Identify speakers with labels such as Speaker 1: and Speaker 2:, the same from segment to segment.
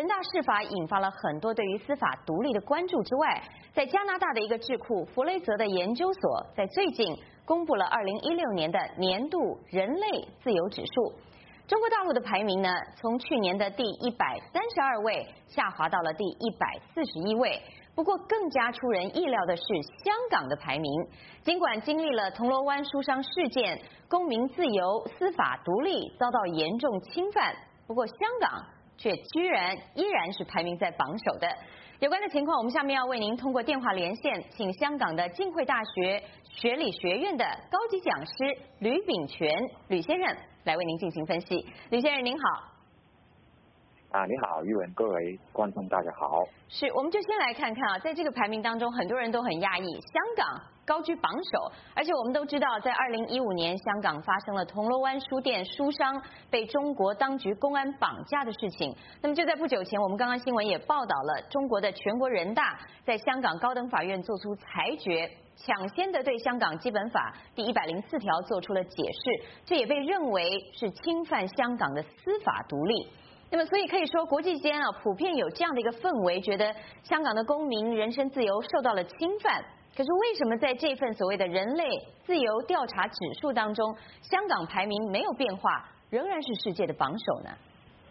Speaker 1: 大释法引发了很多对于司法独立的关注之外，在加拿大的一个智库弗雷泽的研究所在最近公布了2016年的年度人类自由指数。中国大陆的排名呢，从去年的第132位下滑到了第141位。不过更加出人意料的是，香港的排名，尽管经历了铜锣湾书商事件、公民自由、司法独立遭到严重侵犯，不过香港却依然是排名在榜首的。有关的情况，我们下面要为您通过电话连线，请香港的浸会大学学理学院的高级讲师吕秉权吕先生来为您进行分析。吕先生您好。
Speaker 2: 你好，玉文，各位观众大家好。
Speaker 1: 是，我们就先来看看啊，在这个排名当中，很多人都很讶异，香港高居榜首，而且我们都知道，在2015年，香港发生了铜锣湾书店书商被中国当局公安绑架的事情。那么就在不久前，我们刚刚新闻也报道了，中国的全国人大在香港高等法院作出裁决，抢先的对香港基本法第104条做出了解释，这也被认为是侵犯香港的司法独立。那么，所以可以说，国际间普遍有这样的一个氛围，觉得香港的公民人身自由受到了侵犯。可是，为什么在这份所谓的人类自由调查指数当中，香港排名没有变化，仍然是世界的榜首呢？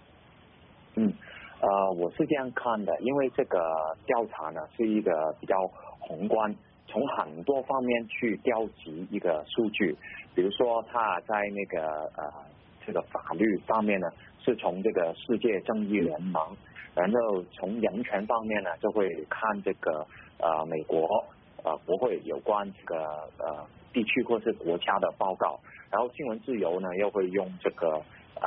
Speaker 2: 我是这样看的，因为这个调查呢是一个比较宏观，从很多方面去调集一个数据，比如说他在那个这个法律方面呢，是从这个世界正义联盟，然后从人权方面呢，就会看这个美国国会有关这个地区或是国家的报告，然后新闻自由呢又会用这个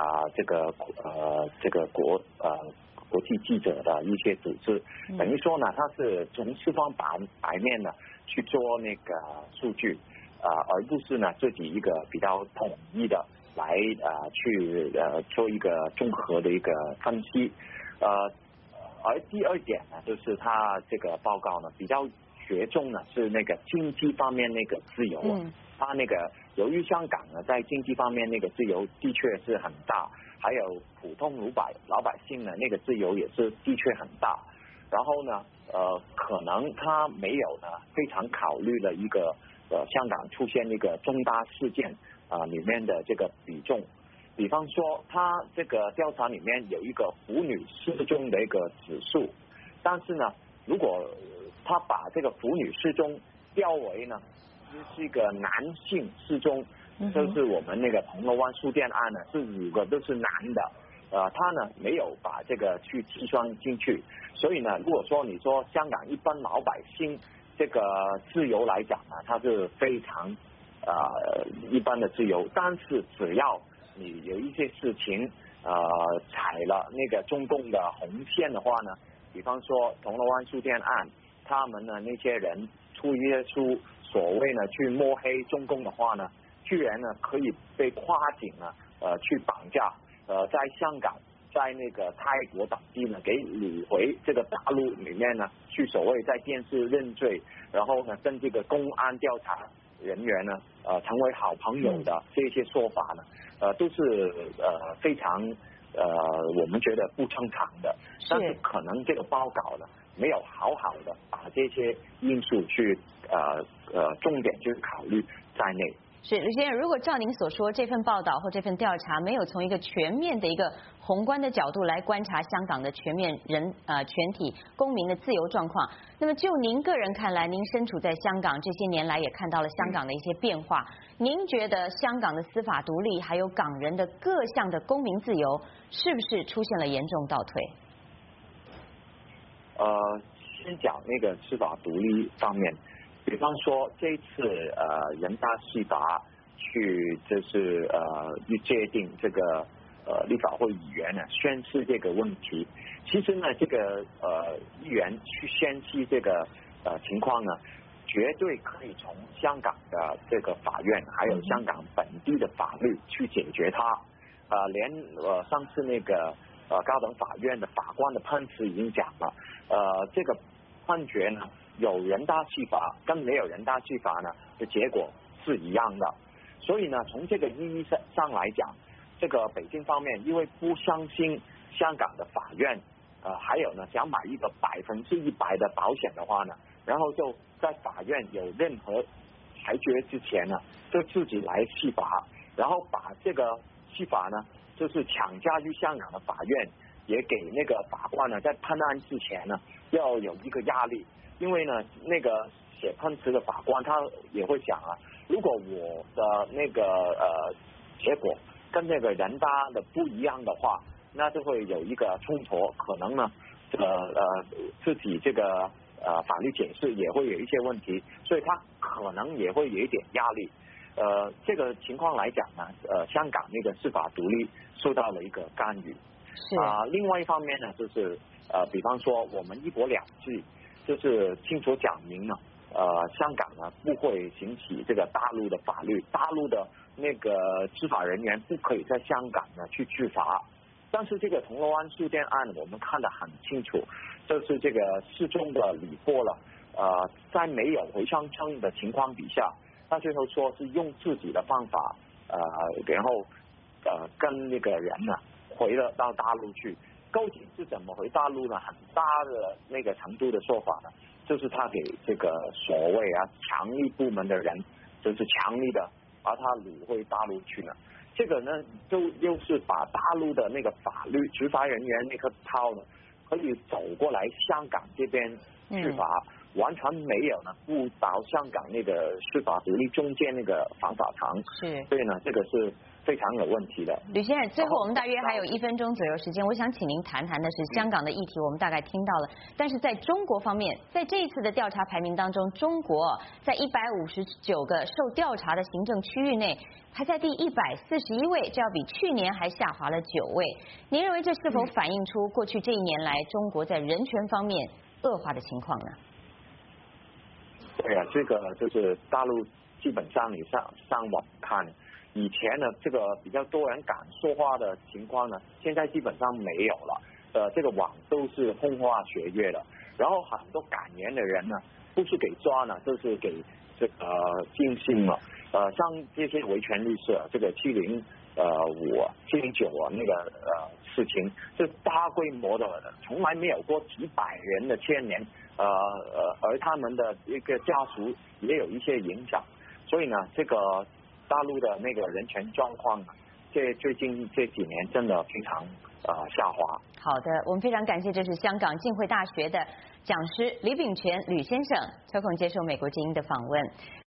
Speaker 2: 国际记者的一些组织，等于说呢，它是从四方白面呢去做那个数据而不是呢自己一个比较统一的来去做一个综合的一个分析，而第二点呢，就是他这个报告呢比较着重呢是那个经济方面那个自由，他那个由于香港呢在经济方面那个自由的确是很大，还有普通老百姓呢那个自由也是的确很大，然后呢可能他没有呢非常考虑了一个香港出现那个重大事件里面的这个比重，比方说他这个调查里面有一个妇女失踪的一个指数，但是呢如果他把这个妇女失踪调为呢是一个男性失踪，就是我们那个铜锣湾书店案呢是5个都是男的，他呢没有把这个去计算进去，所以呢如果说你说香港一般老百姓这个自由来讲呢，它是非常一般的自由，但是只要你有一些事情踩了那个中共的红线的话呢，比方说铜锣湾书店案，他们呢那些人出所谓呢去摸黑中共的话呢，居然呢可以被跨境呢去绑架，在香港在那个泰国等地呢给掳回这个大陆里面呢去所谓在电视认罪，然后呢跟这个公安调查人员呢成为好朋友的这些说法呢都是非常我们觉得不正常的，但是可能这个报告呢没有好好的把这些因素去重点去考虑在内。
Speaker 1: 是，吕先生，如果照您所说，这份报道或这份调查没有从一个全面的一个宏观的角度来观察香港的全体公民的自由状况，那么就您个人看来，您身处在香港这些年来，也看到了香港的一些变化，您觉得香港的司法独立还有港人的各项的公民自由，是不是出现了严重倒退？
Speaker 2: 先讲那个司法独立方面。比方说这次人大释法去就是界定这个立法会议员呢宣誓这个问题，其实呢这个议员去宣誓这个情况呢，绝对可以从香港的这个法院还有香港本地的法律去解决它。连上次那个高等法院的法官的判词已经讲了，这个判决呢有人大释法跟没有人大释法呢的结果是一样的，所以呢从这个意义上来讲，这个北京方面因为不相信香港的法院还有呢，想买一个100%的保险的话呢，然后就在法院有任何裁决之前呢，就自己来续法，然后把这个续法呢，就是强加于香港的法院，也给那个法官呢，在判案之前呢，要有一个压力，因为呢，那个写判词的法官他也会想啊，如果我的那个结果跟那个人大的不一样的话，那就会有一个冲突，可能呢，自己这个法律解释也会有一些问题，所以他可能也会有一点压力。这个情况来讲呢，香港那个司法独立受到了一个干预。另外一方面呢，就是比方说我们一国两制，就是清楚讲明了，香港呢不会行使这个大陆的法律，大陆的那个执法人员不可以在香港呢去执法。但是这个铜锣湾书店案我们看得很清楚，就是这个失踪的李波了，在没有回乡证的情况底下，他最后说是用自己的方法，然后跟那个人呢回了到大陆去。究竟是怎么回大陆呢？很大的那个程度的说法呢，就是他给这个所谓强力部门的人，就是强力的把他掳回大陆去了。这个呢，又是把大陆的那个法律执法人员那个套呢，可以走过来香港这边执法，完全没有呢误导香港那个司法独立中间那个防法堂。所以呢，这个是非常有问题的。
Speaker 1: 吕先生，最后我们大约还有1分钟左右时间，我想请您谈谈的是香港的议题，我们大概听到了。但是在中国方面，在这一次的调查排名当中，中国在159个受调查的行政区域内排在第141位，这要比去年还下滑了9位。您认为这是否反映出过去这1年来中国在人权方面恶化的情况呢？
Speaker 2: 对啊，这个就是大陆基本上你上网看，以前呢这个比较多人敢说话的情况呢，现在基本上没有了。这个网都是风花雪月的，然后很多敢言的人呢，不是给抓呢，就是给这个定性了。像这些维权律师，这个705、709那个事情，是大规模的，从来没有过几百人的牵连，而他们的一个家属也有一些影响，所以呢，这个大陆的那个人权状况，最近这几年真的非常下滑。
Speaker 1: 好的，我们非常感谢，这是香港浸会大学的讲师李秉权吕先生抽空接受美国之音的访问。